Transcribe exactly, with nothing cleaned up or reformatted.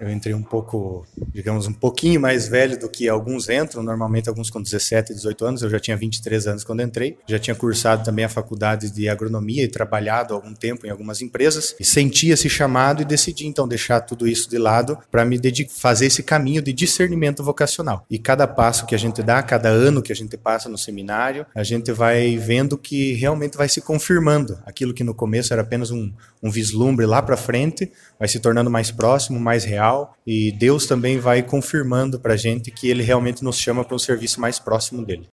Eu entrei um pouco, digamos, um pouquinho mais velho do que alguns entram, normalmente alguns com dezessete, dezoito anos, eu já tinha vinte e três anos quando entrei, já tinha cursado também a faculdade de agronomia e trabalhado há algum tempo em algumas empresas, e senti esse chamado e decidi então deixar tudo isso de lado para me dedicar, fazer esse caminho de discernimento vocacional. E cada passo que a gente dá, cada ano que a gente passa no seminário, a gente vai vendo que realmente vai se confirmando. Aquilo que no começo era apenas um, um vislumbre lá para frente, vai se tornando mais próximo, mais real, e Deus também vai confirmando para a gente que Ele realmente nos chama para um serviço mais próximo dele.